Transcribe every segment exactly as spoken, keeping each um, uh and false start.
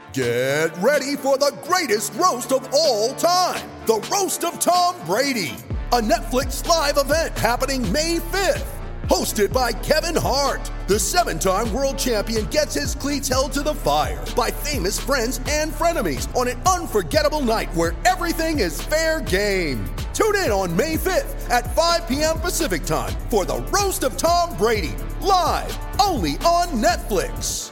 Get ready for the greatest roast of all time, the Roast of Tom Brady, a Netflix live event happening May fifth. Hosted by Kevin Hart, the seven-time world champion gets his cleats held to the fire by famous friends and frenemies on an unforgettable night where everything is fair game. Tune in on May fifth at five p.m. Pacific time for the Roast of Tom Brady, live only on Netflix.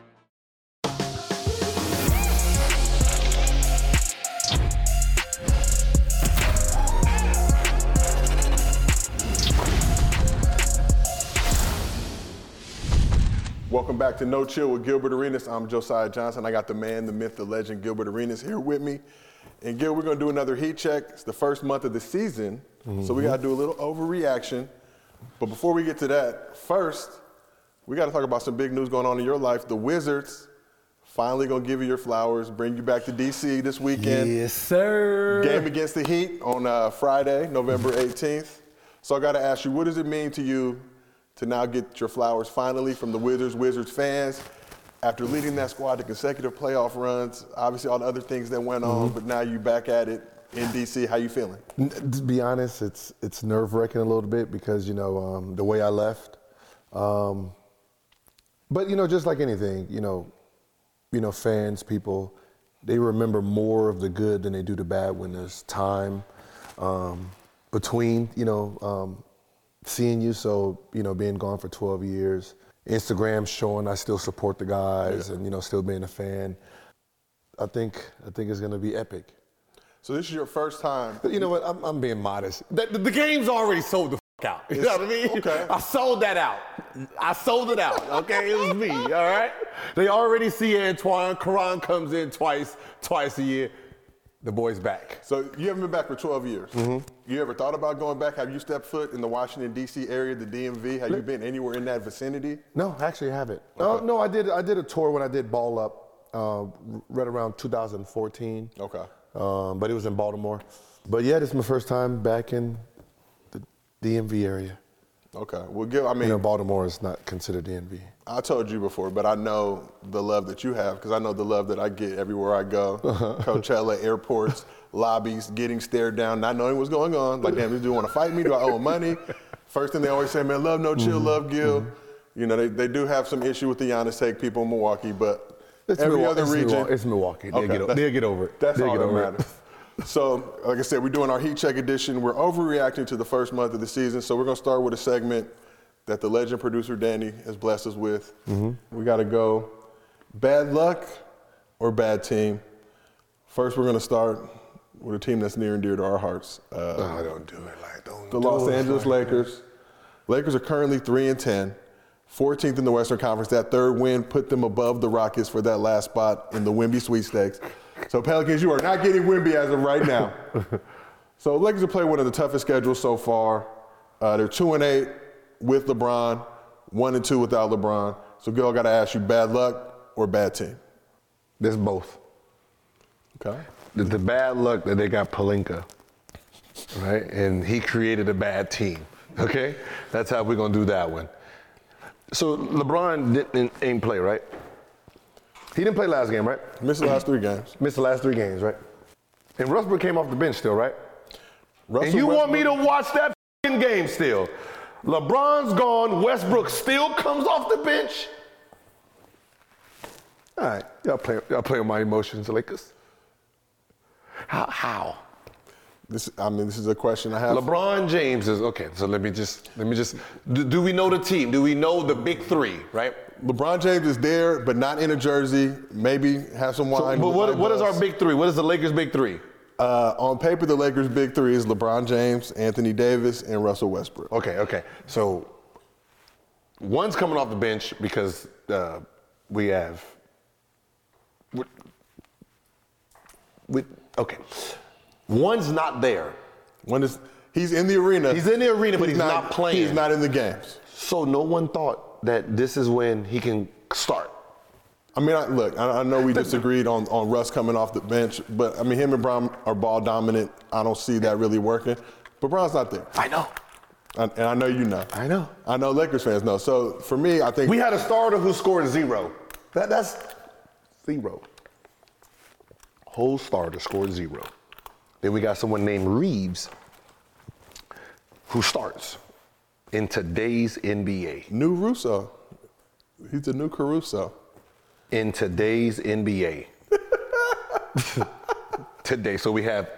Welcome back to No Chill with Gilbert Arenas. I'm Josiah Johnson. I got the man, the myth, the legend, Gilbert Arenas here with me. And Gil, we're going to do another heat check. It's the first month of the season, mm-hmm. so we got to do a little overreaction. But before we get to that, first, we got to talk about some big news going on in your life. The Wizards finally going to give you your flowers, bring you back to D C this weekend. Yes, sir. Game against the Heat on uh, Friday, November eighteenth. So I got to ask you, what does it mean to you to now get your flowers finally from the Wizards, Wizards fans, after leading that squad to consecutive playoff runs, obviously all the other things that went on, mm-hmm. but now you back at it in D C. How you feeling? To be honest, it's it's nerve-wracking a little bit because, you know, um, the way I left. Um, but, you know, just like anything, you know, you know, fans, people, they remember more of the good than they do the bad when there's time um, between, you know, um, seeing you. So, you know, being gone for twelve years, Instagram showing I still support the guys yeah. and, you know, still being a fan. I think I think it's going to be epic. So this is your first time. You know what? I'm, I'm being modest. The, the game's already sold the f out. You it's, know what I mean? Okay. I sold that out. I sold it out. Okay, it was me. All right. They already see Antoine. Karan comes in twice, twice a year. The boy's back. So you haven't been back for twelve years. Mm-hmm. You ever thought about going back? Have you stepped foot in the Washington, D C area, the D M V? Have you been anywhere in that vicinity? No, actually I haven't. Okay. Uh, no, I did I did a tour when I did Ball Up, uh, right around two thousand fourteen. Okay. Um, but it was in Baltimore. But yeah, this is my first time back in the D M V area. Okay. Well, Gil, I mean, you know, Baltimore is not considered D M V. I told you before, but I know the love that you have because I know the love that I get everywhere I go. Coachella, airports, lobbies, getting stared down, not knowing what's going on. Like, damn, this dude want to fight me? Do I owe him money? First thing they always say, man, love No Chill, mm-hmm. love Gil. Mm-hmm. You know, they, they do have some issue with the Giannis take people in Milwaukee, but it's every Milwaukee, other it's region. Milwaukee. It's Milwaukee. They'll, okay, get, o- they'll get over it. That's they'll all get that over matters. So, like I said, we're doing our Heat Check edition. We're overreacting to the first month of the season, so we're going to start with a segment that the legend producer Danny has blessed us with. Mm-hmm. We got to go bad luck or bad team. First, we're going to start with a team that's near and dear to our hearts. Uh, no, don't do it like don't. The do Los it Angeles like Lakers. That. Lakers are currently three and ten, fourteenth in the Western Conference. That third win put them above the Rockets for that last spot in the Wemby sweepstakes. So Pelicans, you are not getting Wemby as of right now. So Lakers have played one of the toughest schedules so far. Uh, they're two and eight with LeBron, one and two without LeBron. So Gil, I got to ask you, bad luck or bad team? There's both. Okay. The, the bad luck that they got Pelinka, right? And he created a bad team. Okay, that's how we're gonna do that one. So LeBron didn't ain't play, right? He didn't play last game, right? Missed the last three games. Missed the last three games, right? And Westbrook came off the bench still, right? Russell and you Westbrook. want me to watch that game still? LeBron's gone, Westbrook still comes off the bench? All right, y'all play, y'all play with my emotions, Lakers. How? How? This, I mean, this is a question I have. LeBron James is okay. So let me just let me just. Do, do we know the team? Do we know the big three? Right. LeBron James is there, but not in a jersey. Maybe have some wine. So, but what, what is our big three? What is the Lakers' big three? Uh, on paper, the Lakers' big three is LeBron James, Anthony Davis, and Russell Westbrook. Okay. Okay. So one's coming off the bench because uh, we have. We, we, okay. One's not there. One is he's in the arena. He's in the arena, but he's, he's not, not playing. He's not in the games. So no one thought that this is when he can start. I mean, I, look, I, I know we disagreed on, on Russ coming off the bench, but I mean, him and Brown are ball dominant. I don't see that really working. But Brown's not there. I know. I, and I know you know. I know. I know Lakers fans know. So for me, I think we had a starter who scored zero. That that's zero. whole starter scored zero. Then we got someone named Reeves who starts in today's N B A. New Russo. He's the new Caruso. In today's N B A. Today, so we have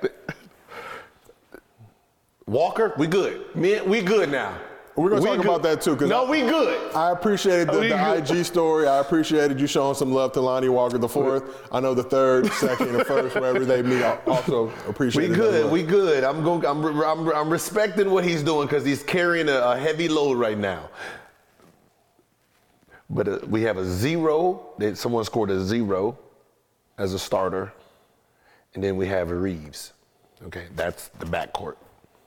Walker, we good. Me, we good now. We're going to talk good. about that too. No, I, we good. I appreciated the, We the I good. G story. I appreciated you showing some love to Lonnie Walker the fourth. I know the third, second, and first, wherever they meet, I also appreciate We it. good. We good. I'm going. I'm, I'm, I'm respecting what he's doing because he's carrying a, a heavy load right now. But uh, we have a zero. That someone scored a zero as a starter, and then we have Reeves. Okay, that's the backcourt.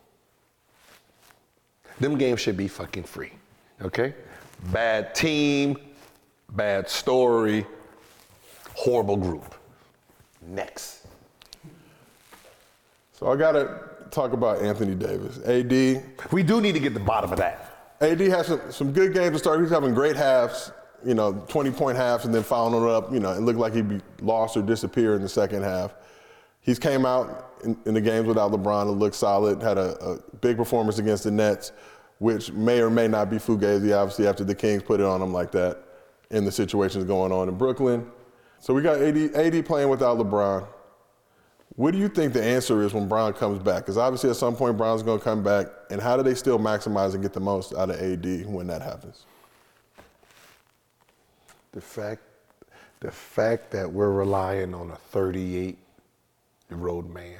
Them games should be fucking free. Okay, bad team, bad story, horrible group. Next. So I got to talk about Anthony Davis. A D. We do need to get the bottom of that. A D has some, some good games to start. He's having great halves, you know, twenty-point halves, and then following it up, you know, it looked like he'd be lost or disappear in the second half. He's came out in, in the games without LeBron and looked solid, had a, a big performance against the Nets, which may or may not be fugazi, obviously, after the Kings put it on him like that in the situations going on in Brooklyn. So we got A D, A D playing without LeBron. What do you think the answer is when Bron comes back? Because obviously at some point Bron's going to come back, and how do they still maximize and get the most out of A D when that happens? The fact, the fact that we're relying on a thirty-eight-year-old man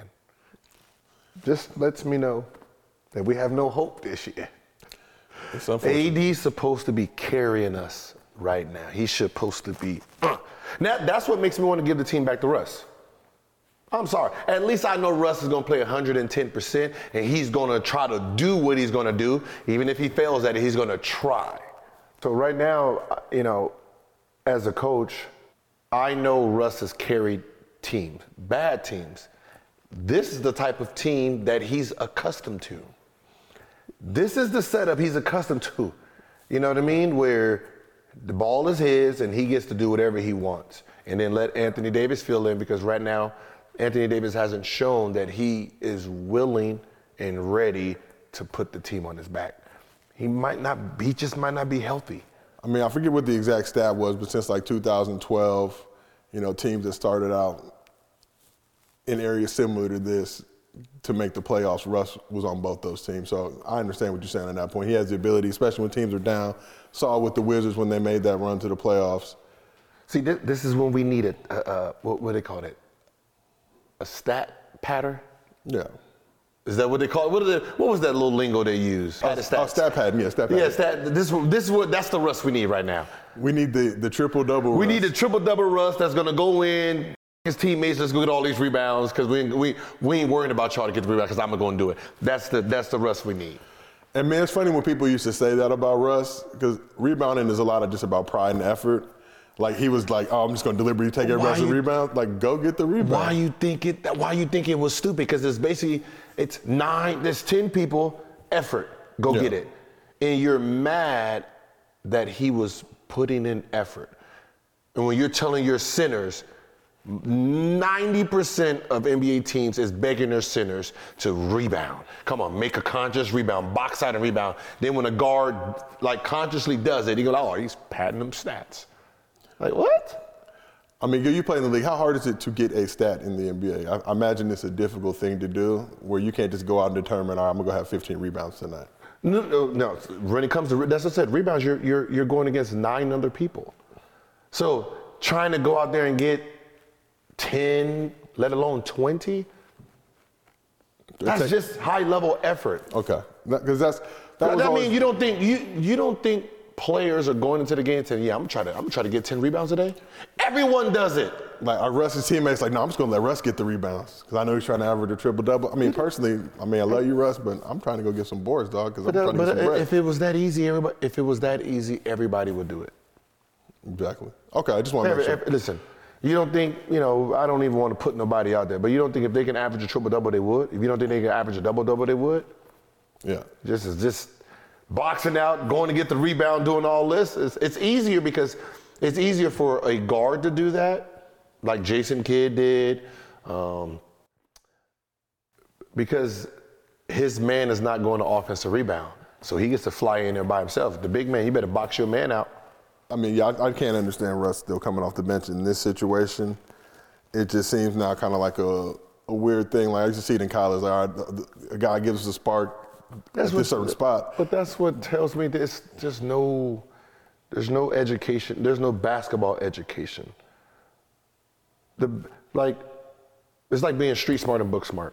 just lets me know that we have no hope this year. It's unfortunate. A D's supposed to be carrying us right now. He's supposed to be. Uh. Now, that's what makes me want to give the team back to Russ. I'm sorry. At least I know Russ is going to play one hundred ten percent, and he's going to try to do what he's going to do. Even if he fails at it, he's going to try. So right now, you know, as a coach, I know Russ has carried teams, bad teams. This is the type of team that he's accustomed to. This is the setup he's accustomed to. You know what I mean? Where the ball is his and he gets to do whatever he wants. And then let Anthony Davis fill in, because right now, Anthony Davis hasn't shown that he is willing and ready to put the team on his back. He might not, he just might not be healthy. I mean, I forget what the exact stat was, but since like two thousand twelve, you know, teams that started out in areas similar to this to make the playoffs, Russ was on both those teams. So I understand what you're saying on that point. He has the ability, especially when teams are down. Saw it with the Wizards when they made that run to the playoffs. See, this, this is when we need a, uh, uh, what, what do they call it? A stat pattern? Yeah. Is that what they call it? What, are they, what was that little lingo they use? Oh, oh, stat pad, yeah, stat pad. Yeah, stat, this, this is what, that's the Russ we need right now. We need the, the triple-double We Russ. need a triple-double Russ that's going to go in, his teammates, let's go get all these rebounds, because we, we, we ain't worrying about y'all to get the rebound, because I'm going to do it. That's the, that's the Russ we need. And, man, it's funny when people used to say that about Russ, because rebounding is a lot of just about pride and effort. Like, he was like, oh, I'm just going to deliberately take everybody else's rebound. Like, go get the rebound. Why you think it, why you think it was stupid? Because it's basically, it's nine, there's ten people, effort, go Yeah. get it. And you're mad that he was putting in effort. And when you're telling your centers, ninety percent of N B A teams is begging their centers to rebound. Come on, make a conscious rebound, box out and rebound. Then when a guard, like, consciously does it, he goes, oh, he's patting them stats. Like, what? I mean, you play in the league. How hard is it to get a stat in the N B A? I, I imagine it's a difficult thing to do, where you can't just go out and determine, all right, I'm gonna go have fifteen rebounds tonight. No, no, no. When it comes to, that's what I said, rebounds, you're, you're, you're going against nine other people. So trying to go out there and get ten, let alone twenty, that's take- just high-level effort. Okay, because that's that was I always, mean, you don't think you you don't think players are going into the game saying, yeah, I'm gonna try to I'm gonna try to get ten rebounds a day? Everyone does it. like our Russ's teammates like, no, I'm just gonna let Russ get the rebounds because I know he's trying to average a triple double. I mean, personally, I mean, I love you, Russ, but I'm trying to go get some boards, dog, because I'm But, uh, trying to but get some bread. if it was that easy, everybody if it was that easy, everybody would do it. Exactly. Okay, I just want to Every, make sure. every, listen, you don't think, you know, I don't even want to put nobody out there, but you don't think if they can average a triple-double, they would? If you don't think they can average a double-double, they would? Yeah. Just is just boxing out, going to get the rebound, doing all this. It's, it's easier because it's easier for a guard to do that, like Jason Kidd did, Um, because his man is not going to offensive rebound. So he gets to fly in there by himself. The big man, you better box your man out. I mean, yeah, I, I can't understand Russ still coming off the bench in this situation. It just seems now kind of like a, a weird thing. Like I used to see it in college. Like, all right, a guy gives us a spark That's at what, this certain spot. But that's what tells me there's just no, there's no education. There's no basketball education. The like, it's like being street smart and book smart.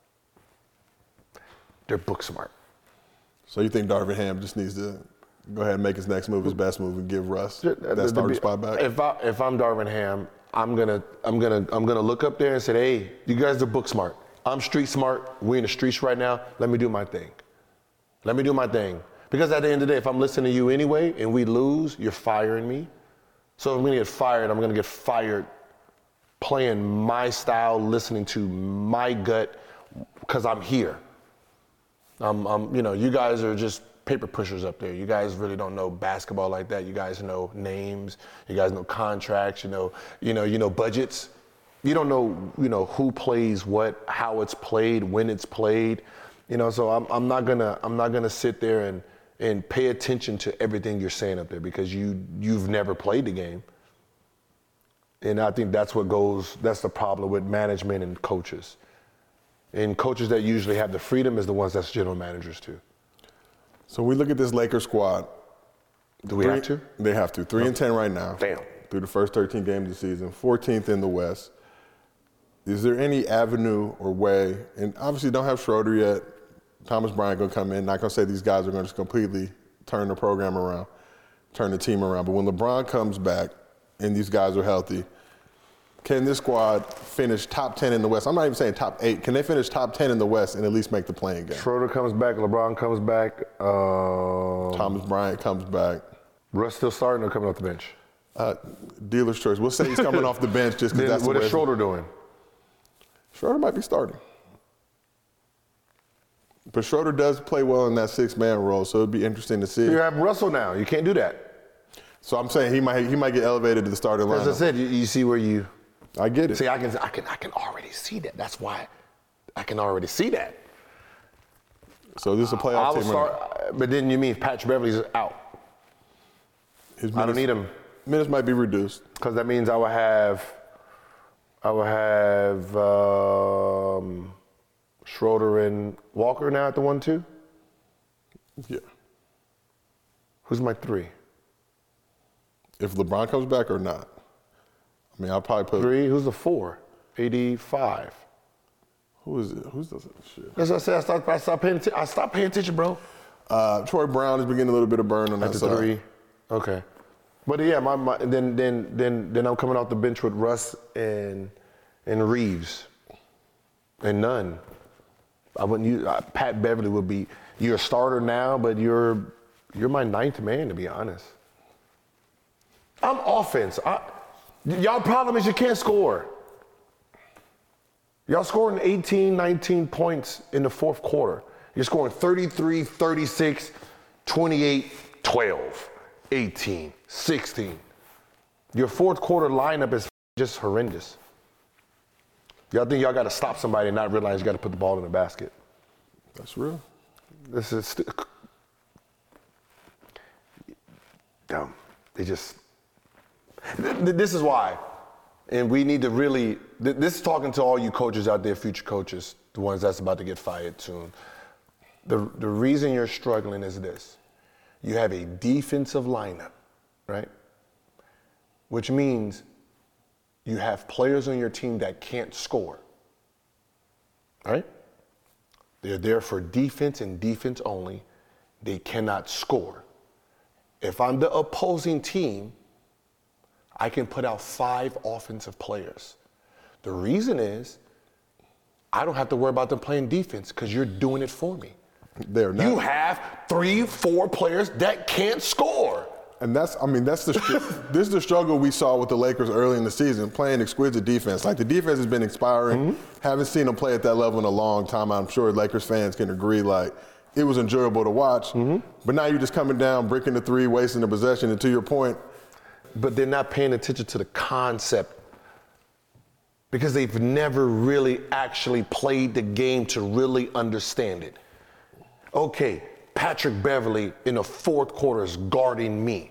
They're book smart. So you think Darvin Ham just needs to go ahead and make his next move, his best move, and give Russ The- that the- starting the- spot back? If I if I'm Darvin Ham, I'm gonna I'm gonna I'm gonna look up there and say, hey, you guys are book smart. I'm street smart. We're in the streets right now. Let me do my thing. Let me do my thing. Because at the end of the day, if I'm listening to you anyway and we lose, you're firing me. So if I'm gonna get fired, I'm gonna get fired playing my style, listening to my gut, because I'm here. Um, um, you know, you guys are just paper pushers up there. You guys really don't know basketball like that. You guys know names. You guys know contracts. You know, you know, you know budgets. You don't know, you know, who plays what, how it's played, when it's played. You know, so I'm, I'm not gonna, I'm not gonna sit there and and pay attention to everything you're saying up there because you you've never played the game. And I think that's what goes. That's the problem with management and coaches. And coaches that usually have the freedom is the ones that's general managers too. So we look at this Lakers squad. Do we Three- have to? They have to. Three and ten right now. Damn. Through the first thirteen games of the season, fourteenth in the West. Is there any avenue or way, and obviously don't have Schroeder yet, Thomas Bryant gonna come in, not gonna say these guys are gonna just completely turn the program around, turn the team around, but when LeBron comes back and these guys are healthy, can this squad finish top ten in the West? I'm not even saying top eight. Can they finish top ten in the West and at least make the playing game? Schroeder comes back. LeBron comes back. Um, Thomas Bryant comes back. Russ still starting or coming off the bench? Uh, dealer's choice. We'll say he's coming off the bench just because Then that's what the way is Schroeder doing? Schroeder might be starting. But Schroeder does play well in that six-man role, so it'd be interesting to see. You have Russell now. You can't do that. So I'm saying he might he might get elevated to the starting As I lineup. said, you, you see where you I get it. see. I can I can I can already see that. That's why I can already see that. So this is a I playoff will team. start, but then you mean Patrick Beverly's out? His I don't need him. Minutes might be reduced. Because that means I will have, I will have um, Schroeder and Walker now at the one two. Yeah. Who's my three? If LeBron comes back or not. I mean, I'll probably put. Three. Who's the four? eighty-five. Who is it? Who's the shit? As I said, I stopped, I stopped paying attention. I stopped paying attention, bro. Uh, Troy Brown is beginning a little bit of burn on At that the side. three. Okay. But yeah, my, my then then then then I'm coming off the bench with Russ and and Reeves. And none. I wouldn't use uh, Pat Beverly would be you're a starter now, but you're you're my ninth man to be honest. I'm offense. I, y'all problem is you can't score. Y'all scoring eighteen, nineteen points in the fourth quarter. You're scoring thirty-three, thirty-six, twenty-eight, twelve, eighteen, sixteen. Your fourth quarter lineup is just horrendous. Y'all think y'all got to stop somebody and not realize you got to put the ball in the basket. That's real. This is st- dumb. They just. Th- th- This is why, and we need to really. Th- this is talking to all you coaches out there, future coaches, the ones that's about to get fired soon. The the reason you're struggling is this: you have a defensive lineup, right? Which means you have players on your team that can't score, right? They're there for defense and defense only. They cannot score. If I'm the opposing team, I can put out five offensive players. The reason is I don't have to worry about them playing defense because you're doing it for me. They're not. You have three, four players that can't score. And that's, I mean, that's the this is the struggle we saw with the Lakers early in the season, playing exquisite defense. Like the defense has been inspiring. Mm-hmm. Haven't seen them play at that level in a long time. I'm sure Lakers fans can agree. Like it was enjoyable to watch. Mm-hmm. But now you're just coming down, breaking the three, wasting the possession. And to your point, but they're not paying attention to the concept. because they've never really actually played the game to really understand it. Okay, Patrick Beverley in the fourth quarter is guarding me.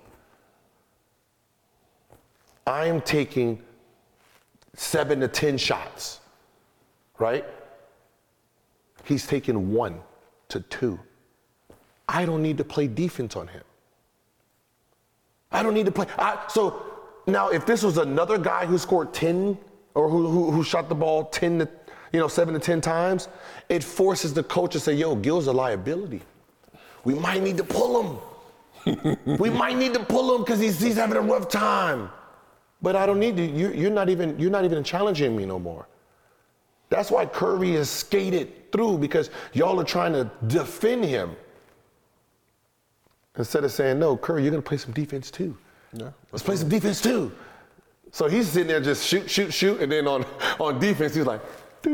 I am taking seven to ten shots, right? He's taking one to two. I don't need to play defense on him. I don't need to play. I, so now, if this was another guy who scored ten or who, who, who shot the ball ten to, you know, seven to ten times, it forces the coach to say, yo, Gil's a liability. We might need to pull him. We might need to pull him because he's, he's having a rough time. But I don't need to. You, you're not even you're not even challenging me no more. That's why Curry is skated through, because y'all are trying to defend him. Instead of saying, no, Curry, you're going to play some defense too. Yeah, let's play some defense too. So he's sitting there just shoot, shoot, shoot. And then on, on defense, he's like, I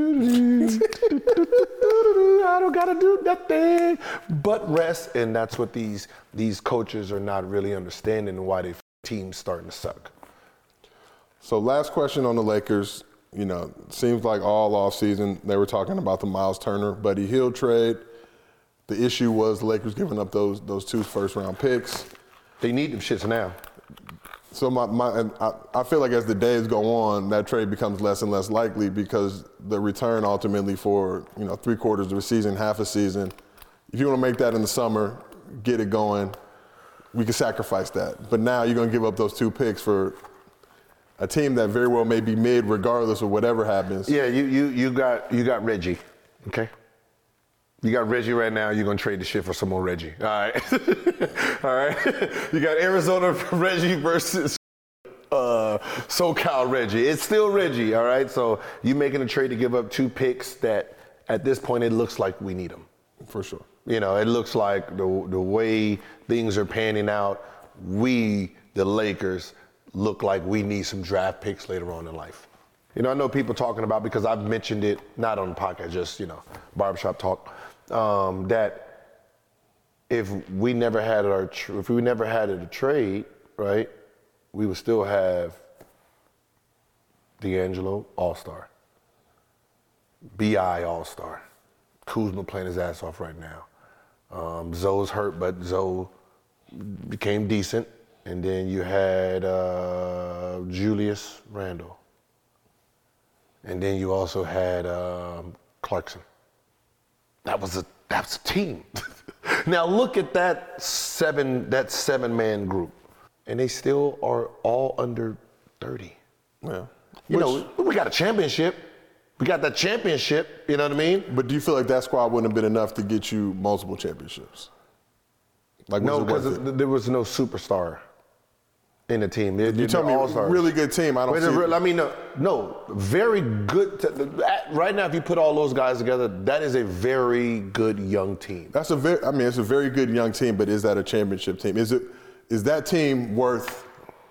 don't got to do nothing but rest. And that's what these, these coaches are not really understanding, and why their team's starting to suck. So last question on the Lakers. You know, seems like all offseason they were talking about the Miles Turner, Buddy Hield trade. The issue was the Lakers giving up those those two first round picks. They need them shits now. So my, my and I, I feel like as the days go on, that trade becomes less and less likely, because the return ultimately for, you know, three quarters of a season, half a season, if you want to make that in the summer, get it going, we can sacrifice that. But now you're going to give up those two picks for a team that very well may be mid regardless of whatever happens. Yeah, you you you got you got Reggie, okay? You got Reggie right now. You're gonna trade the shit for some more Reggie. All right, all right. You got Arizona Reggie versus uh, SoCal Reggie. It's still Reggie, all right. So you making a trade to give up two picks that, at this point, it looks like we need them. For sure. You know, it looks like the the way things are panning out, we, the Lakers, look like we need some draft picks later on in life. You know, I know people talking about, because I've mentioned it, not on the podcast, just, you know, barbershop talk, um, that if we never had our, tr- if we never had a trade, right, we would still have D'Angelo, All-Star, B I All-Star, Kuzma playing his ass off right now. Um, Zoe's hurt, but Zoe became decent. And then you had uh, Julius Randle. And then you also had um, Clarkson. That was a that's a team. Now look at that seven that seven man group, and they still are all under thirty. Yeah. You Which, know, we got a championship. We got that championship. You know what I mean? But do you feel like that squad wouldn't have been enough to get you multiple championships? Like, no, because because there was no superstar in the team. They're, you tell me, all-stars. Really good team. I don't Wait, see. real, I mean, no, no, very good. T- right now, if you put all those guys together, that is a very good young team. That's a very. I mean, it's a very good young team. But is that a championship team? Is it? Is that team worth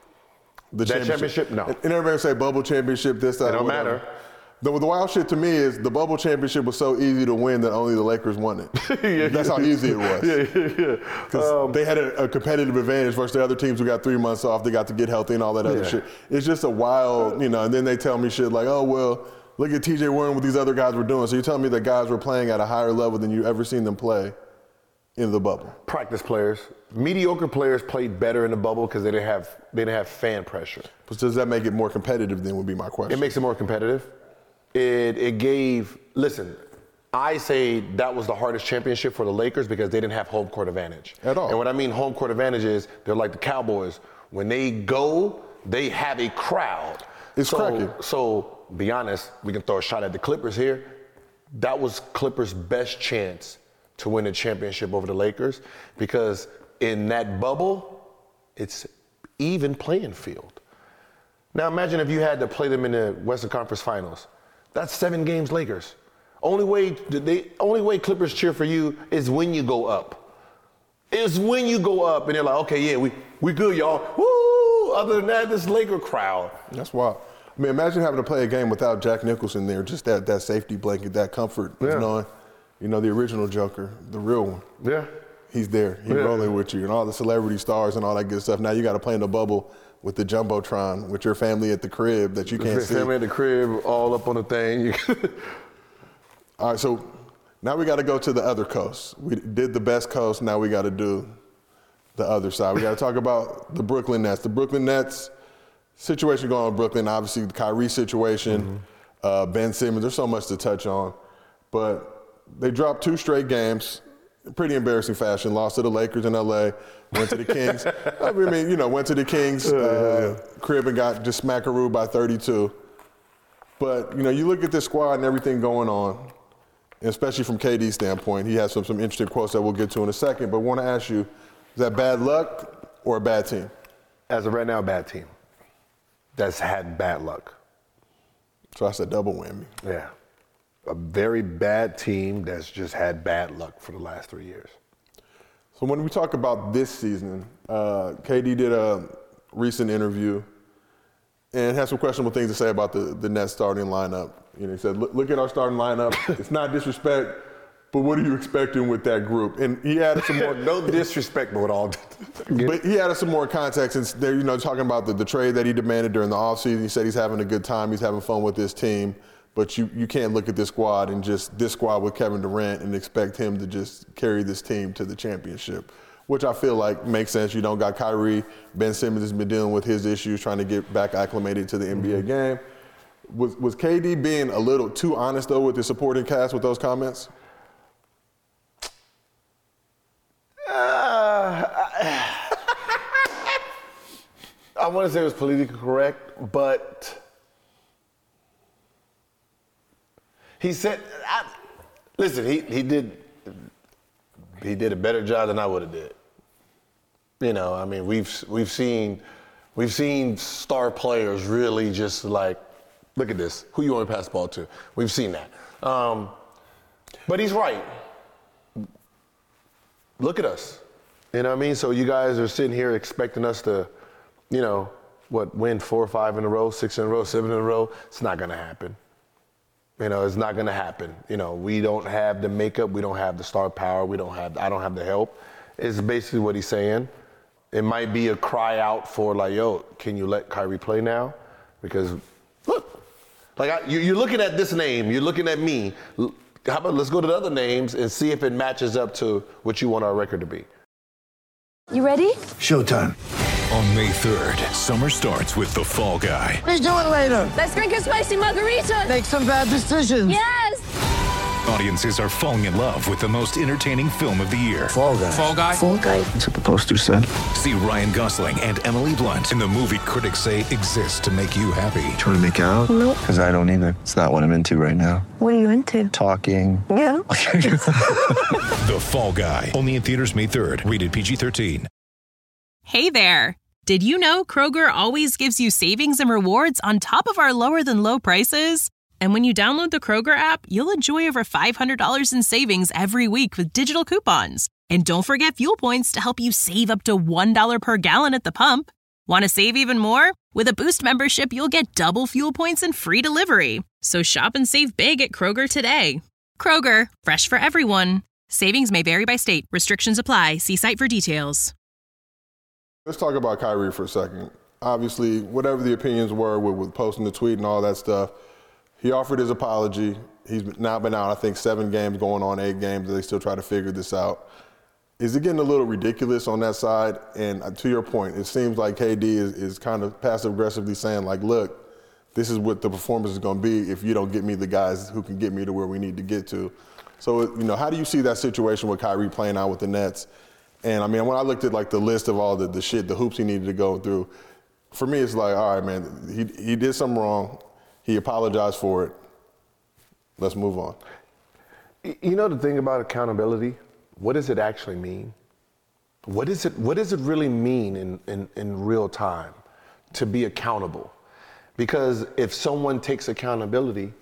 the that championship? championship? No. And everybody say bubble championship. This, that. It don't whatever. matter. The, the wild shit to me is the bubble championship was so easy to win that only the Lakers won it. yeah, That's yeah, how easy it was. Yeah, yeah, yeah. Because um, they had a, a competitive advantage versus the other teams who got three months off. They got to get healthy and all that other yeah. shit. It's just a wild, you know, and then they tell me shit like, oh, well, look at T J Warren, what these other guys were doing. So you're telling me that guys were playing at a higher level than you ever seen them play in the bubble? Practice players. Mediocre players played better in the bubble because they didn't have they didn't have fan pressure. But does that make it more competitive then would be my question. It makes it more competitive. It it gave, listen, I say that was the hardest championship for the Lakers because they didn't have home court advantage. At all. And what I mean home court advantage is they're like the Cowboys. When they go, they have a crowd. It's so, cracking. So, be honest, we can throw a shot at the Clippers here. That was Clippers' best chance to win a championship over the Lakers because in that bubble, it's even playing field. Now imagine if you had to play them in the Western Conference Finals. That's seven games Lakers. Only way they only way Clippers cheer for you is when you go up. It's when you go up and they're like, okay, yeah, we we good, y'all. Woo! Other than that, this Laker crowd. That's wild. I mean, imagine having to play a game without Jack Nicholson there, just that that safety blanket, that comfort Yeah. of knowing, you know, the original Joker, the real one. Yeah. he's there. He's Yeah. rolling with you and all the celebrity stars and all that good stuff. Now you got to play in the bubble with the Jumbotron, with your family at the crib that you can't see. Family at the crib, all up on the thing. All right, so now we got to go to the other coast. We did the best coast. Now we got to do the other side. We got to talk about the Brooklyn Nets. The Brooklyn Nets situation going on in Brooklyn, obviously the Kyrie situation, mm-hmm. uh, Ben Simmons, there's so much to touch on. But they dropped two straight games, pretty embarrassing fashion, lost to the Lakers in L A, went to the Kings. I mean, you know, went to the Kings uh, crib and got just smackarooed by thirty-two. But, you know, you look at this squad and everything going on, especially from K D's standpoint. He has some, some interesting quotes that we'll get to in a second, but I want to ask you, is that bad luck or a bad team? As of right now, bad team. That's had bad luck. So that's a double whammy. Yeah. A very bad team that's just had bad luck for the last three years. So when we talk about this season, uh, K D did a recent interview and had some questionable things to say about the, the Nets starting lineup. You know, he said, look, look at our starting lineup. It's not disrespect, but what are you expecting with that group? And he added some more. No disrespect, but all. But he added some more context. And they're, you know, talking about the, the trade that he demanded during the offseason. He said he's having a good time. He's having fun with this team. But you, you can't look at this squad and just this squad with Kevin Durant and expect him to just carry this team to the championship, which I feel like makes sense. You don't got Kyrie. Ben Simmons has been dealing with his issues, trying to get back acclimated to the mm-hmm. N B A game. Was, was K D being a little too honest, though, with the supporting cast with those comments? Uh, I, I want to say it was politically correct, but he said, I, listen, he, he did he did a better job than I would have did. You know, I mean, we've we've seen we've seen star players really just like, look at this, who you want to pass the ball to? We've seen that. Um, but he's right. Look at us. You know what I mean? So you guys are sitting here expecting us to, you know, what, win four or five in a row, six in a row, seven in a row? It's not going to happen. You know, it's not going to happen. You know, we don't have the makeup. We don't have the star power. We don't have, I don't have the help. It's basically what he's saying. It might be a cry out for like, yo, can you let Kyrie play now? Because, look, like I, you, you're looking at this name. You're looking at me. How about let's go to the other names and see if it matches up to what you want our record to be. You ready? Showtime. On May third, summer starts with The Fall Guy. What are you doing later? Let's drink a spicy margarita. Make some bad decisions. Yes. Audiences are falling in love with the most entertaining film of the year. Fall Guy. Fall Guy? Fall Guy. That's what the poster said. See Ryan Gosling and Emily Blunt in the movie critics say exists to make you happy. Trying to make it out? Nope. Because I don't either. It's not what I'm into right now. What are you into? Talking. Yeah. The Fall Guy. Only in theaters May third. Rated P G thirteen. Hey there. Did you know Kroger always gives you savings and rewards on top of our lower than low prices? And when you download the Kroger app, you'll enjoy over five hundred dollars in savings every week with digital coupons. And don't forget fuel points to help you save up to one dollar per gallon at the pump. Want to save even more? With a Boost membership, you'll get double fuel points and free delivery. So shop and save big at Kroger today. Kroger, fresh for everyone. Savings may vary by state. Restrictions apply. See site for details. Let's talk about Kyrie for a second. Obviously, whatever the opinions were with, with posting the tweet and all that stuff, he offered his apology. He's now been out, I think, seven games, going on eight games. They still try to figure this out. Is it getting a little ridiculous on that side? And to your point, it seems like K D is, is kind of passive-aggressively saying, like, look, this is what the performance is going to be if you don't get me the guys who can get me to where we need to get to. So, you know, how do you see that situation with Kyrie playing out with the Nets? And, I mean, when I looked at, like, the list of all the, the shit, the hoops he needed to go through, for me, it's like, all right, man, he he did something wrong. He apologized for it. Let's move on. You know the thing about accountability? What does it actually mean? What is it, what does it really mean in, in, in real time to be accountable? Because if someone takes accountability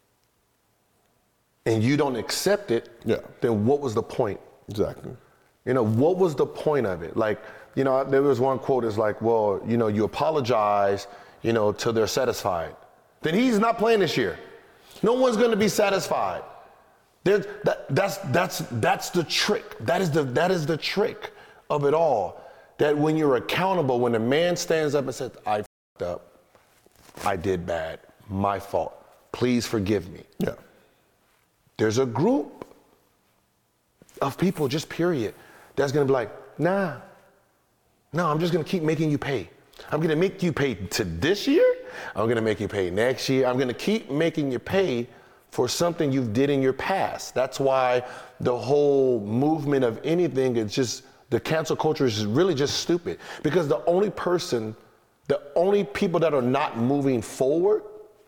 and you don't accept it, yeah. then what was the point? Exactly. You know, what was the point of it? Like, you know, there was one quote is like, well, you know, you apologize, you know, till they're satisfied. Then he's not playing this year. No one's going to be satisfied. There's, that, that's, that's, that's the trick. That is the, that is the trick of it all. That when you're accountable, when a man stands up and says, I f***ed up, I did bad, my fault, please forgive me. Yeah. There's a group of people, just period, that's gonna be like, nah, no, I'm just gonna keep making you pay. I'm gonna make you pay to this year, I'm gonna make you pay next year, I'm gonna keep making you pay for something you did in your past. That's why the whole movement of anything is just, the cancel culture is really just stupid. Because the only person, the only people that are not moving forward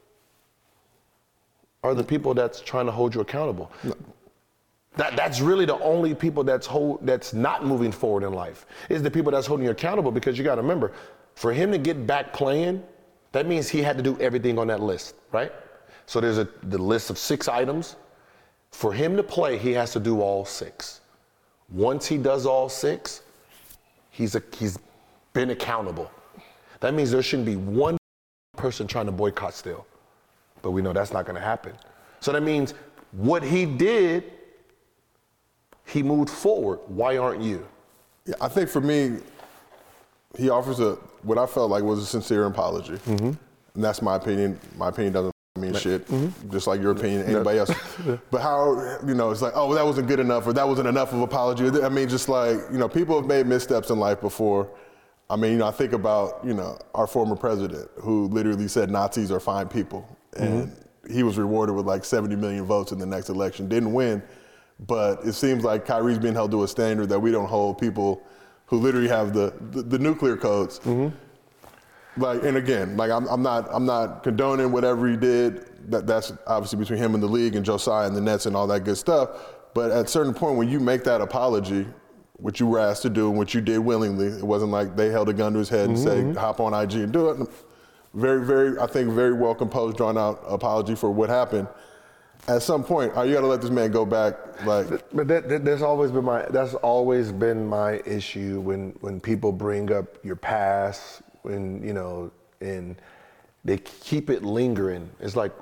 are the people that's trying to hold you accountable. No. That, that's really the only people that's hold, that's not moving forward in life, is the people that's holding you accountable. Because you gotta remember, for him to get back playing, that means he had to do everything on that list, right? So there's a, the list of six items. For him to play, he has to do all six. Once he does all six, he's, a, he's been accountable. That means there shouldn't be one person trying to boycott still. But we know that's not gonna happen. So that means what he did, he moved forward. Why aren't you? Yeah, I think for me, he offers a what I felt like was a sincere apology. Mm-hmm. And that's my opinion. My opinion doesn't mean shit, mm-hmm. just like your opinion, anybody else. But how, you know, it's like, oh, well, that wasn't good enough, or that wasn't enough of an apology. I mean, just like, you know, people have made missteps in life before. I mean, you know, I think about, you know, our former president who literally said Nazis are fine people. And mm-hmm. he was rewarded with like seventy million votes in the next election. Didn't win, but it seems like Kyrie's being held to a standard that we don't hold people who literally have the, the, the nuclear codes. Mm-hmm. Like, and again, like I'm, I'm not, I'm not condoning whatever he did. That that's obviously between him and the league and Josiah and the Nets and all that good stuff. But at a certain point, when you make that apology, which you were asked to do and which you did willingly, it wasn't like they held a gun to his head mm-hmm. and say, hop on I G and do it. Very, very, I think, very well composed, drawn out apology for what happened. At some point, oh, you got to let this man go back. Like, but that, that, that's always been my that's always been my issue when when people bring up your past, when you know, and they keep it lingering. It's like,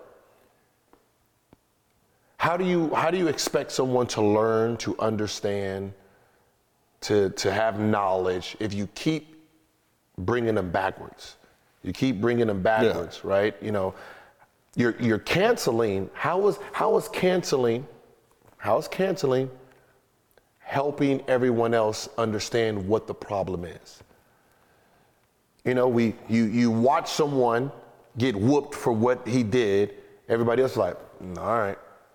how do you how do you expect someone to learn, to understand, to to have knowledge if you keep bringing them backwards? You keep bringing them backwards, yeah. right? You know, you're you're canceling. How is how is canceling? How is canceling helping everyone else understand what the problem is? You know, we you you watch someone get whooped for what he did. Everybody else is like, all right,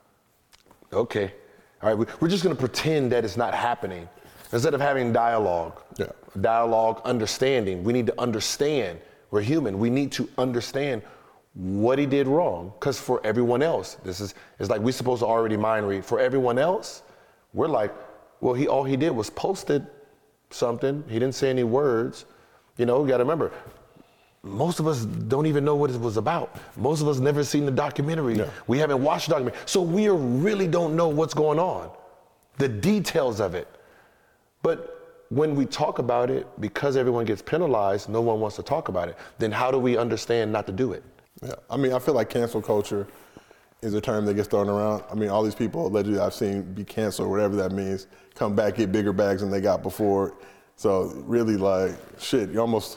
okay, all right. We're just gonna pretend that it's not happening instead of having dialogue. Yeah. Dialogue, understanding. We need to understand. We're human. We need to understand what he did wrong. Because for everyone else, this is it's like we're supposed to already mind read. For everyone else, we're like, well, he all he did was posted something. He didn't say any words. You know, you got to remember, most of us don't even know what it was about. Most of us never seen the documentary. Yeah. We haven't watched the documentary. So we really don't know what's going on, the details of it. But when we talk about it, because everyone gets penalized, no one wants to talk about it. Then how do we understand not to do it? Yeah, I mean, I feel like cancel culture is a term that gets thrown around. I mean, all these people allegedly I've seen be canceled, whatever that means, come back, get bigger bags than they got before. So really, like, shit, you almost...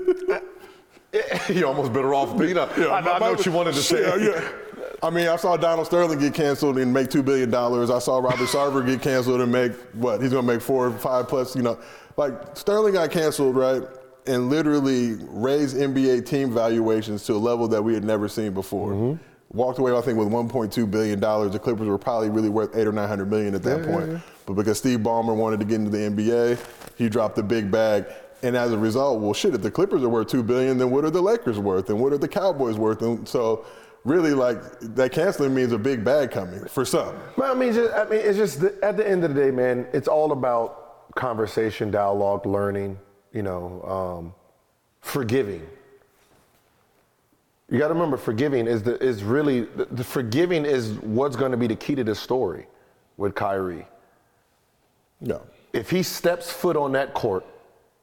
You're almost better off, you know, yeah, I, I know what you wanted to say. Yeah. I mean, I saw Donald Sterling get canceled and make two billion dollars. I saw Robert Sarver get canceled and make, what, he's gonna make four, five plus, you know. Like, Sterling got canceled, right, and literally raised N B A team valuations to a level that we had never seen before. Mm-hmm. Walked away, I think, with one point two billion dollars. The Clippers were probably really worth eight or nine hundred million at that yeah, point. Yeah, yeah. But because Steve Ballmer wanted to get into the N B A, he dropped the big bag. And as a result, well, shit, if the Clippers are worth two billion dollars, then what are the Lakers worth? And what are the Cowboys worth? And so really, like, that canceling means a big bag coming for some. Well, I mean, just, I mean, it's just, the, at the end of the day, man, it's all about conversation, dialogue, learning, you know, um, forgiving. You got to remember, forgiving is the is really, the, the forgiving is what's going to be the key to this story with Kyrie. No. If he steps foot on that court,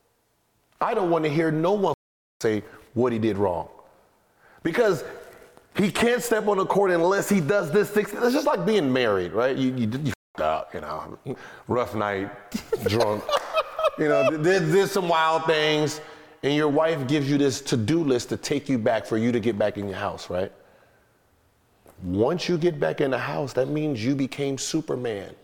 I don't want to hear no one say what he did wrong. Because He can't step on the court unless he does this thing. It's just like being married, right? You you, you f***ed up, you know, rough night, drunk. You know, there's, there's some wild things, and your wife gives you this to-do list to take you back for you to get back in your house, right? Once you get back in the house, that means you became Superman.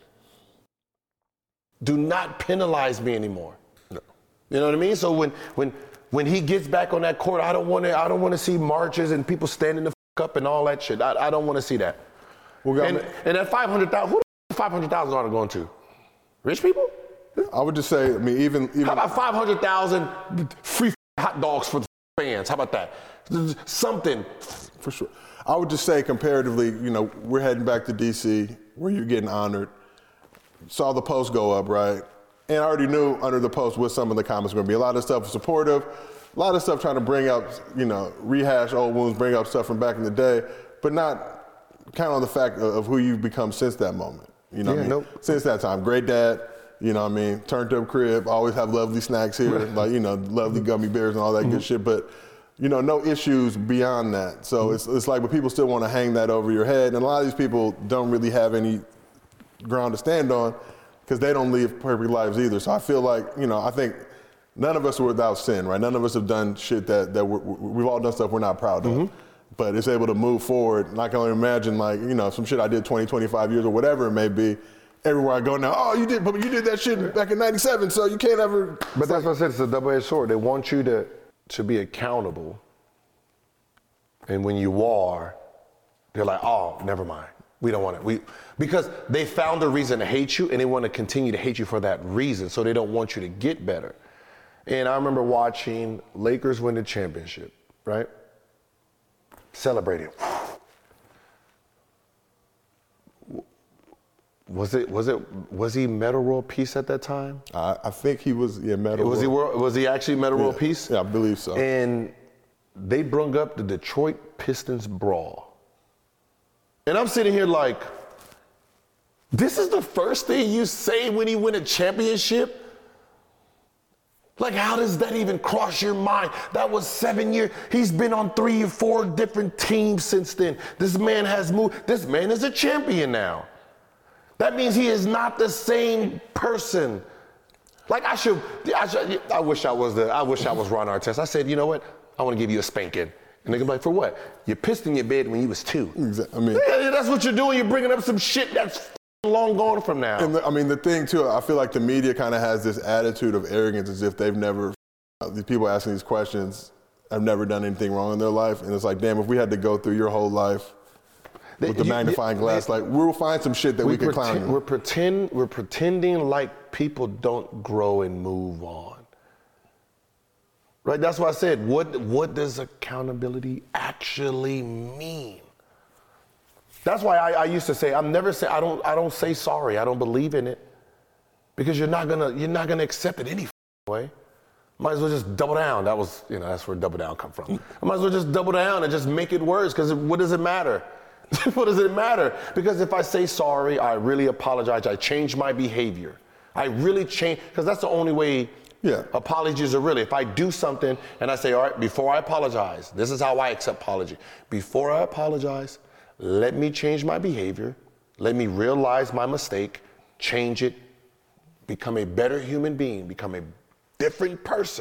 Do not penalize me anymore. No. You know what I mean? So when when when he gets back on that court, I don't want to I don't want to see marches and people standing the f- up and all that shit. I, I don't want to see that. Well, and, and that five hundred thousand, who the five hundred thousand dollars going to? Rich people? I would just say, I mean, even, even how about five hundred thousand free hot dogs for the fans? How about that? Something. For sure. I would just say comparatively, you know, we're heading back to D C where you're getting honored. Saw the post go up, right? And I already knew under the post what some of the comments were going to be. A lot of stuff supportive, a lot of stuff trying to bring up, you know, rehash old wounds, bring up stuff from back in the day, but not count on the fact of, of who you've become since that moment. You know yeah, what I mean? Nope. Since that time. Great dad, you know what I mean? Turned up crib, always have lovely snacks here, like, you know, lovely gummy bears and all that mm-hmm. good shit. But you know, no issues beyond that. So mm-hmm. it's it's like, but people still want to hang that over your head. And a lot of these people don't really have any ground to stand on because they don't live perfect lives either. So I feel like, you know, I think none of us are without sin, right? None of us have done shit that, that we're, we've all done stuff we're not proud of. Mm-hmm. But it's able to move forward. And I can only imagine, like, you know, some shit I did twenty, twenty-five years or whatever it may be. Everywhere I go now, oh, you did, but you did that shit back in ninety-seven, so you can't ever. But that's what I said, it's a double-edged sword. They want you to, to be accountable. And when you are, they're like, oh, never mind. We don't want it. We, because they found a reason to hate you and they want to continue to hate you for that reason. So they don't want you to get better. And I remember watching Lakers win the championship, right? Celebrating. Was it, was it, was he Metta World Peace at that time? I, I think he was, yeah, Metta Was World. he, was he actually Metta yeah. World Peace? Yeah, I believe so. And they brung up the Detroit Pistons brawl. And I'm sitting here like, this is the first thing you say when you win a championship? Like, how does that even cross your mind? That was seven years. He's been on three or four different teams since then. This man has moved. This man is a champion now. That means he is not the same person. Like, I should, I should, I wish I was the, I wish I was Ron Artest. I said, you know what? I want to give you a spanking. And they're like, for what? You pissed in your bed when you was two. Exactly. I mean, yeah, that's what you're doing. You're bringing up some shit that's long gone from now. And the, I mean, the thing too, I feel like the media kind of has this attitude of arrogance as if they've never, these people asking these questions have never done anything wrong in their life. And it's like, damn, if we had to go through your whole life with the you, magnifying you, glass, they, like we'll find some shit that we, we could clown you. We're, pretend, we're pretending like people don't grow and move on. Right, that's why I said, what, what does accountability actually mean? That's why I, I used to say, I'm never say, I don't, I don't say sorry. I don't believe in it, because you're not gonna, you're not gonna accept it any way. Might as well just double down. That was, you know, that's where double down come from. I might as well just double down and just make it worse, because what does it matter? What does it matter? Because if I say sorry, I really apologize. I change my behavior. I really change, because that's the only way. Yeah. Apologies are really, if I do something and I say, all right, before I apologize, this is how I accept apology. Before I apologize, let me change my behavior. Let me realize my mistake, change it, become a better human being, become a different person.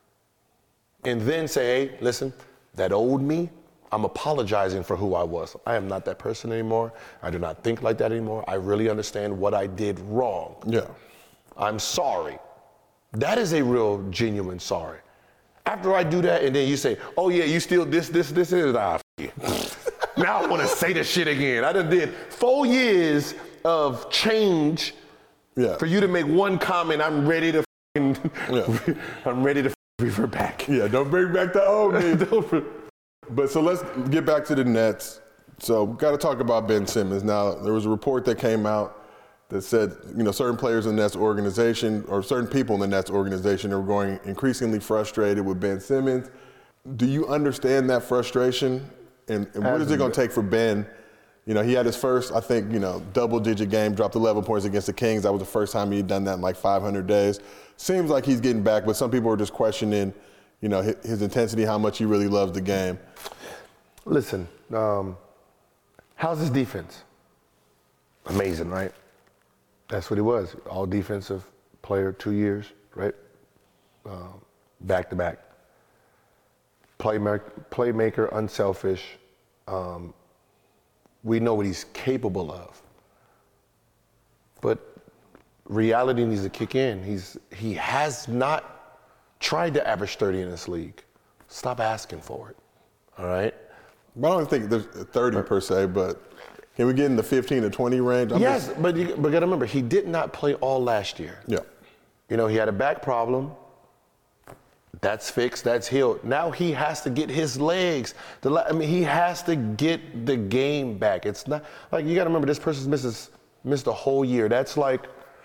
And then say, hey, listen, that old me, I'm apologizing for who I was. I am not that person anymore. I do not think like that anymore. I really understand what I did wrong. Yeah. I'm sorry. That is a real, genuine sorry. After I do that, and then you say, oh yeah, you still this, this, this, is ah, f- you. Now I want to say the shit again. I done did four years of change yeah. for you to make one comment. I'm ready to, yeah. I'm ready to revert back. Yeah, don't bring back the old me. But so let's get back to the Nets. So we've got to talk about Ben Simmons. Now, there was a report that came out that said, you know, certain players in the Nets organization or certain people in the Nets organization are growing increasingly frustrated with Ben Simmons. Do you understand that frustration? And, and what is it going to take for Ben? You know, he had his first, I think, you know, double-digit game, dropped eleven points against the Kings. That was the first time he'd done that in like five hundred days. Seems like he's getting back, but some people are just questioning, you know, his, his intensity, how much he really loves the game. Listen, Um, how's his defense? Amazing, right? That's what he was. All defensive player, two years, right? Um, back to back. Playmaker, playmaker, unselfish. Um, we know what he's capable of. But reality needs to kick in. He's he has not tried to average thirty in this league. Stop asking for it. All right? I don't think there's thirty per se, but can we get in the fifteen to twenty range? I'm yes, just, but you but gotta remember, he did not play all last year. Yeah. You know, he had a back problem. That's fixed. That's healed. Now he has to get his legs. The, I mean, he has to get the game back. It's not like you got to remember this person's misses missed a whole year. That's like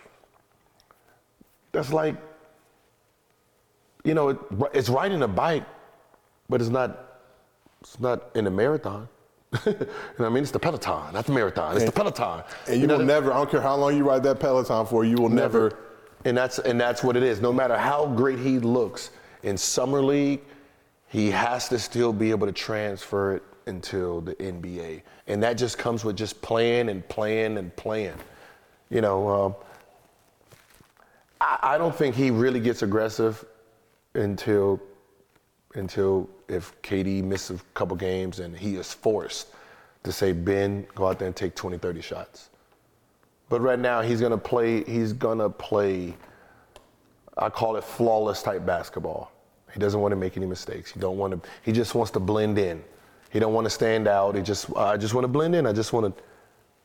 that's like you know, it, it's riding a bike, but it's not it's not in a marathon. You know what I mean? It's the Peloton, not the marathon. It's and, the Peloton. And you, you know, will never. I don't care how long you ride that Peloton for. You will never. never and that's and that's what it is. No matter how great he looks in summer league, he has to still be able to transfer it into the N B A. And that just comes with just playing and playing and playing. You know, um, I, I don't think he really gets aggressive until until if K D misses a couple games and he is forced to say, Ben, go out there and take twenty, thirty shots. But right now he's gonna play, he's gonna play, I call it flawless type basketball. He doesn't want to make any mistakes. He don't want to. He just wants to blend in. He don't want to stand out. He just. I just want to blend in. I just want to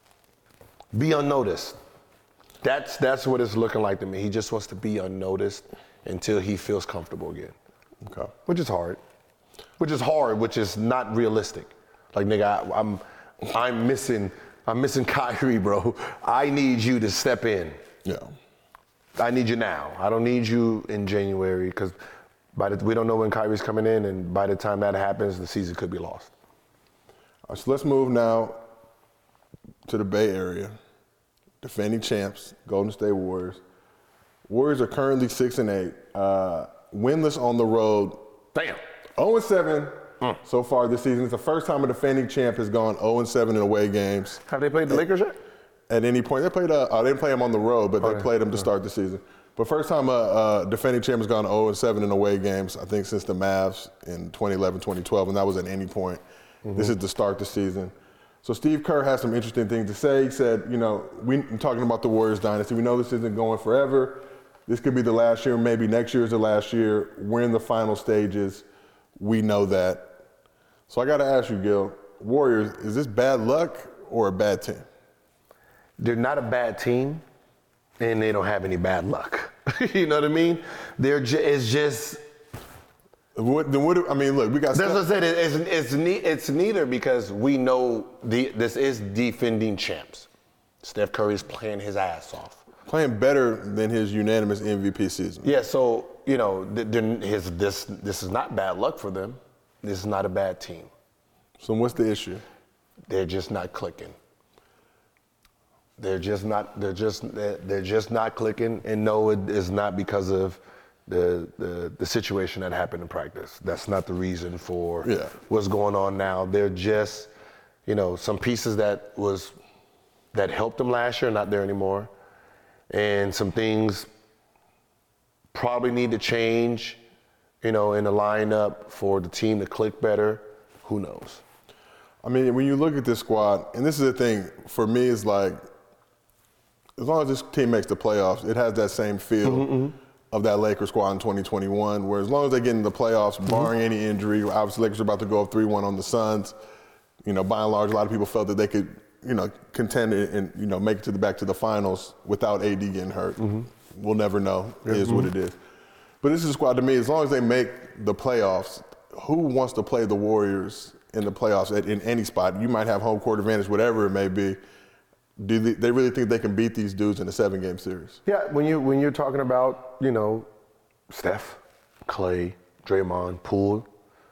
be unnoticed. That's that's what it's looking like to me. He just wants to be unnoticed until he feels comfortable again. Okay. Which is hard. Which is hard. Which is not realistic. Like nigga, I, I'm I'm missing I'm missing Kyrie, bro. I need you to step in. Yeah. I need you now. I don't need you in January because. By the, we don't know when Kyrie's coming in, and by the time that happens, the season could be lost. All right, so let's move now to the Bay Area. Defending champs, Golden State Warriors. Warriors are currently six and eight, uh, winless on the road. Damn. zero and seven mm. so far this season. It's the first time a defending champ has gone zero and seven in away games. Have they played the Lakers yet? At any point, they played. Uh, oh, they didn't play them on the road, but they okay. played them to start the season. But first time a, a defending champ has gone zero and seven in away games, I think since the Mavs in twenty eleven, twenty twelve, and that was at any point. Mm-hmm. This is to start the season. So Steve Kerr has some interesting things to say. He said, you know, we talking about the Warriors dynasty. We know this isn't going forever. This could be the last year. Maybe next year is the last year. We're in the final stages. We know that. So I got to ask you, Gil, Warriors, is this bad luck or a bad team? They're not a bad team. And they don't have any bad luck. You know what I mean? They're ju- it's just. What, then what? I mean, look, we got. That's what I said. It's it's ne- it's neither because we know the this is defending champs. Steph Curry's playing his ass off. Playing better than his unanimous M V P season. Yeah. So you know, his this this is not bad luck for them. This is not a bad team. So what's the issue? They're just not clicking. They're just not. They're just. They're, they're just not clicking. And no, it is not because of the, the the situation that happened in practice. That's not the reason for yeah. what's going on now. They're just, you know, some pieces that was that helped them last year are not there anymore, and some things probably need to change, you know, in the lineup for the team to click better. Who knows? I mean, when you look at this squad, and this is the thing for me, is like. As long as this team makes the playoffs, it has that same feel mm-hmm, mm-hmm. of that Lakers squad in twenty twenty-one, where as long as they get in the playoffs, mm-hmm. barring any injury, obviously Lakers are about to go up three one on the Suns. You know, by and large, a lot of people felt that they could, you know, contend and, you know, make it to the back to the finals without A D getting hurt. Mm-hmm. We'll never know. It is mm-hmm. what it is. But this is a squad to me, as long as they make the playoffs, who wants to play the Warriors in the playoffs at, in any spot? You might have home court advantage, whatever it may be. Do they, they really think they can beat these dudes in a seven-game series? Yeah, when you when you're talking about, you know, Steph, Clay, Draymond, Poole,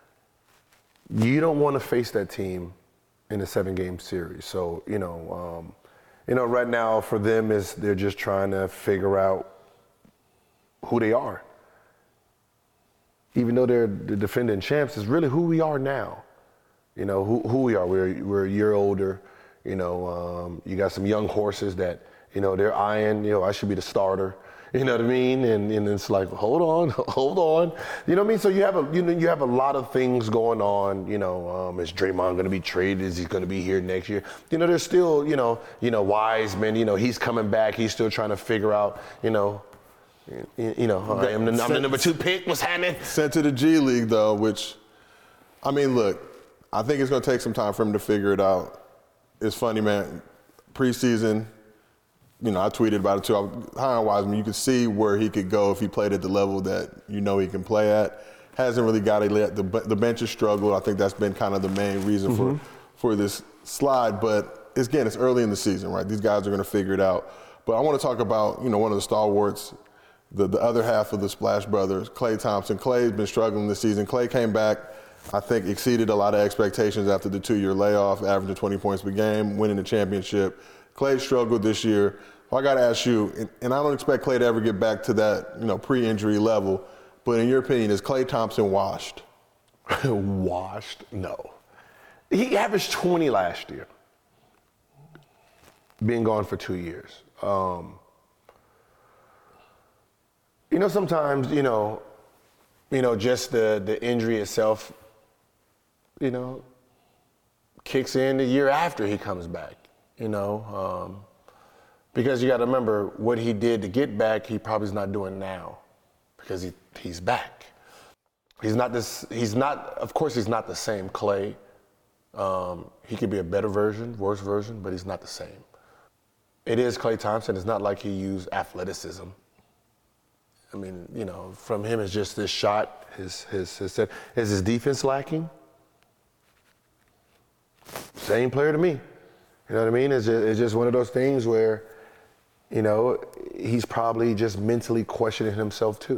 you don't want to face that team in a seven-game series. So, you know, um, you know, right now for them is they're just trying to figure out who they are. Even though they're the defending champs, it's really who we are now. you know, who, who we are. We're, we're a year older. You know, um, you got some young horses that, you know, they're eyeing, you know, I should be the starter. You know what I mean? And, and it's like, hold on, hold on. You know what I mean? So you have a, you know, you have a lot of things going on. You know, um, is Draymond going to be traded? Is he going to be here next year? You know, there's still, you know, you know, Wiseman. You know, he's coming back. He's still trying to figure out. You know, you, you know, I am the, I'm the number two pick. What's happening? Sent to the G League though, which, I mean, look, I think it's going to take some time for him to figure it out. It's funny, man. Preseason. You know, I tweeted about it too. Hiram Wiseman, you could see where he could go if he played at the level that you know he can play at. Hasn't really got it yet. The, the bench has struggled. I think that's been kind of the main reason mm-hmm. for, for this slide. But it's, again, it's early in the season, right? These guys are going to figure it out. But I want to talk about, you know, one of the stalwarts, the, the other half of the Splash Brothers, Klay Thompson. Klay's been struggling this season. Klay came back, I think, exceeded a lot of expectations after the two-year layoff, averaging twenty points per game, winning the championship. Klay struggled this year. Well, I got to ask you, and, and I don't expect Klay to ever get back to that, you know, pre-injury level, but in your opinion, is Klay Thompson washed? Washed? No. He averaged twenty last year, being gone for two years. Um, you know, sometimes, you know, you know, just the, the injury itself, you know, kicks in the year after he comes back, you know. Um, Because you got to remember what he did to get back, he probably is not doing now, because he he's back. He's not this. He's not. Of course, he's not the same Klay. Um, he could be a better version, worse version, but he's not the same. It is Klay Thompson. It's not like he used athleticism. I mean, you know, from him it's just this shot. His his his is his defense lacking? Same player to me. You know what I mean? It's just, it's just one of those things where, you know, he's probably just mentally questioning himself too.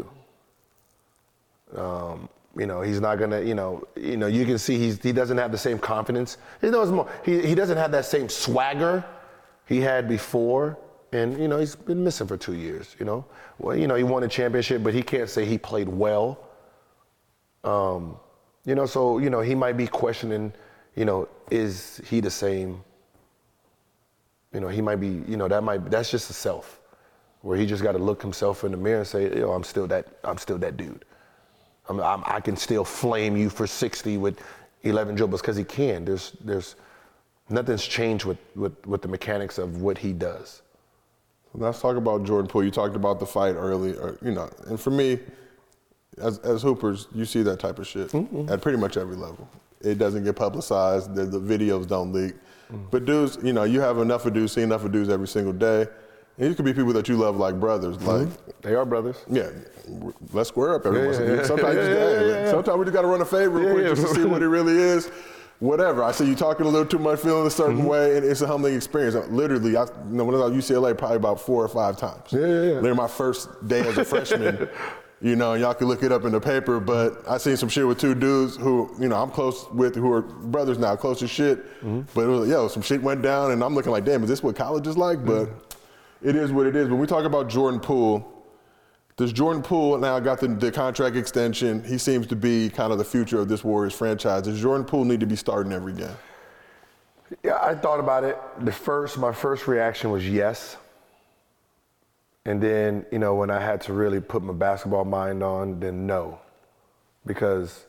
Um, you know, he's not gonna, you know, you know, you can see he's he doesn't have the same confidence. He knows more. He he doesn't have that same swagger he had before, and you know, he's been missing for two years. You know, well, you know, he won a championship, but he can't say he played well. Um, you know, so you know, he might be questioning, you know, is he the same? You know, he might be, you know, that might, that's just a self, where he just got to look himself in the mirror and say, yo, I'm still that, I'm still that dude. I'm, I'm, I can still flame you for sixty with eleven dribbles, because he can. There's, there's, nothing's changed with, with, with the mechanics of what he does. Let's talk about Jordan Poole. You talked about the fight early, or, you know, and for me, as, as hoopers, you see that type of shit mm-hmm. at pretty much every level. It doesn't get publicized. The, the videos don't leak. But dudes, you know, you have enough of dudes, see enough of dudes every single day. And these could be people that you love like brothers. Like mm-hmm. They are brothers. Yeah. Let's square up every yeah, once in a yeah, while. Sometimes, yeah, you just, yeah, hey, yeah. sometimes we just got to run a fade real yeah, quick yeah. just to see what it really is. Whatever. I see you talking a little too much, feeling a certain mm-hmm. way, and it's a humbling experience. Literally, I, you know, when I was at U C L A, probably about four or five times. Yeah, yeah, yeah. Literally my first day as a freshman. You know, y'all can look it up in the paper, but I seen some shit with two dudes who, you know, I'm close with, who are brothers now, close as shit. Mm-hmm. But it was like, yo, some shit went down, and I'm looking like, damn, is this what college is like? Mm-hmm. But it is what it is. When we talk about Jordan Poole, does Jordan Poole now got the, the contract extension? He seems to be kind of the future of this Warriors franchise. Does Jordan Poole need to be starting every game? Yeah, I thought about it. The first, my first reaction was yes. And then, you know, when I had to really put my basketball mind on, then no. Because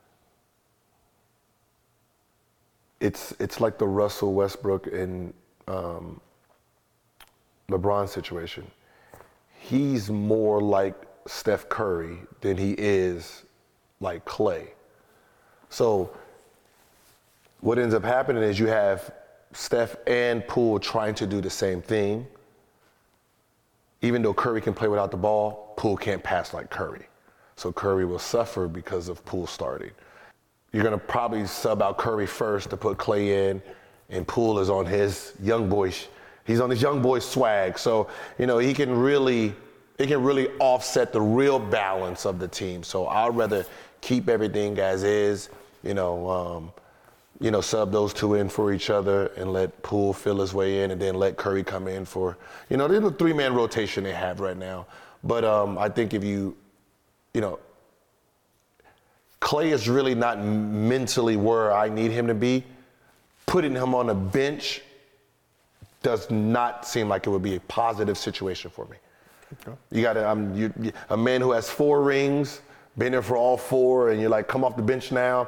it's it's like the Russell Westbrook and um, LeBron situation. He's more like Steph Curry than he is like Klay. So what ends up happening is you have Steph and Poole trying to do the same thing. Even though Curry can play without the ball, Poole can't pass like Curry. So Curry will suffer because of Poole starting. You're gonna probably sub out Curry first to put Klay in, and Poole is on his young boy, he's on his young boy swag. So, you know, he can really, it can really offset the real balance of the team. So I'd rather keep everything as is, you know, um, you know, sub those two in for each other and let Poole fill his way in, and then let Curry come in for, you know, there's a three-man rotation they have right now. But um, I think if you, you know, Clay is really not mentally where I need him to be. Putting him on the bench does not seem like it would be a positive situation for me. Okay. You got um, you, a man who has four rings, been there for all four, and you're like, come off the bench now.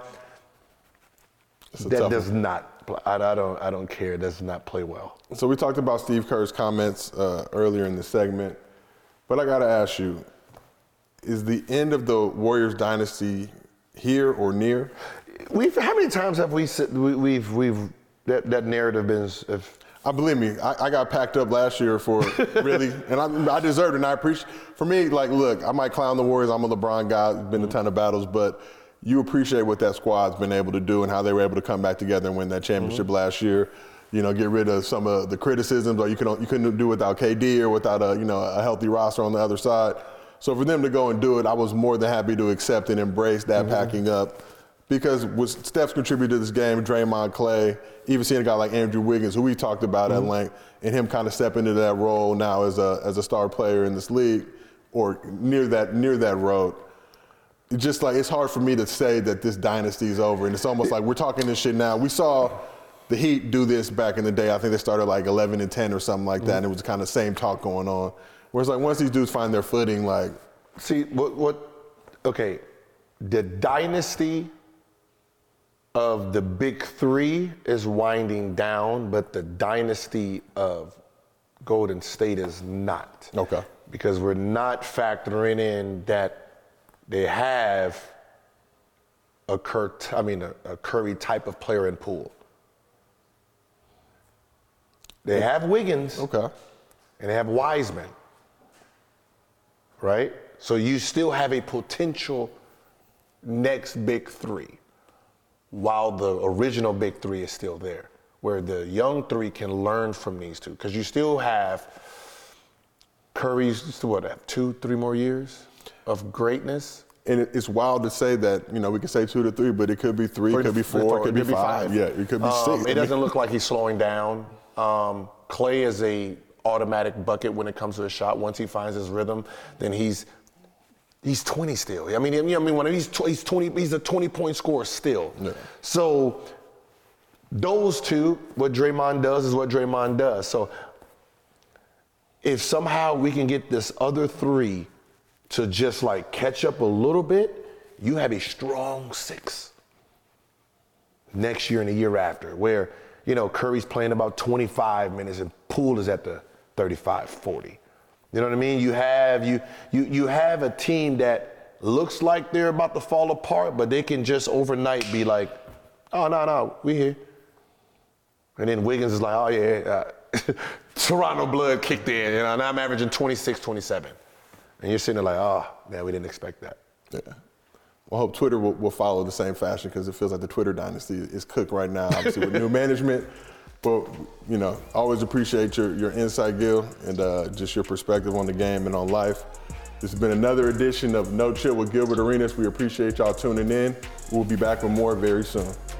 That does one. not. I, I don't. I don't care. It does not play well. So we talked about Steve Kerr's comments uh, earlier in the segment, but I got to ask you: is the end of the Warriors dynasty here or near? We've. How many times have we? we we've. We've. That, that narrative been. If, I believe me, I, I got packed up last year for really, and I, I deserved it, and I appreciate. For me, like, look, I might clown the Warriors. I'm a LeBron guy. It's been a ton of battles, but you appreciate what that squad's been able to do and how they were able to come back together and win that championship mm-hmm. last year. You know, get rid of some of the criticisms, or you couldn't you couldn't do without K D or without a you know a healthy roster on the other side. So for them to go and do it, I was more than happy to accept and embrace that mm-hmm. packing up. Because what Steph's contributed to this game, Draymond, Clay, even seeing a guy like Andrew Wiggins, who we talked about mm-hmm. at length, and him kind of step into that role now as a as a star player in this league, or near that near that road. It's just like, it's hard for me to say that this dynasty is over, and it's almost like we're talking this shit now. We saw the Heat do this back in the day. I think they started like eleven and ten or something like that, mm-hmm. and it was kind of the same talk going on. Whereas like once these dudes find their footing, like. See, what, what okay, the dynasty of the big three is winding down, but the dynasty of Golden State is not. Okay. Because we're not factoring in that they have a Kurt, I mean a, a Curry type of player in Poole. They have Wiggins. Okay. And they have Wiseman. Right? So you still have a potential next big three, while the original big three is still there, where the young three can learn from these two. Because you still have Curry's, still what, have two, three more years of greatness? And it's wild to say that, you know, we can say two to three, but it could be three, it could be four, it could be five. Yeah, it could be um, six. It doesn't look like he's slowing down. Um, Clay is a automatic bucket when it comes to a shot. Once he finds his rhythm, then he's He's twenty still. I mean, I mean, when he's he's twenty, he's a twenty-point scorer still. Yeah. So those two, what Draymond does is what Draymond does. So if somehow we can get this other three to just like catch up a little bit, you have a strong six next year and the year after, where you know Curry's playing about twenty-five minutes and Poole is at the thirty-five, forty. You know what I mean? You have you you you have a team that looks like they're about to fall apart, but they can just overnight be like, oh no no, we here. And then Wiggins is like, oh yeah, uh, Toronto blood kicked in, you know, and I'm averaging twenty-six, twenty-seven. And you're sitting there like, oh man, we didn't expect that. Yeah. Well, I hope Twitter will, will follow the same fashion, because it feels like the Twitter dynasty is cooked right now, obviously with new management. But, you know, always appreciate your, your insight, Gil, and uh, just your perspective on the game and on life. This has been another edition of No Chill with Gilbert Arenas. We appreciate y'all tuning in. We'll be back with more very soon.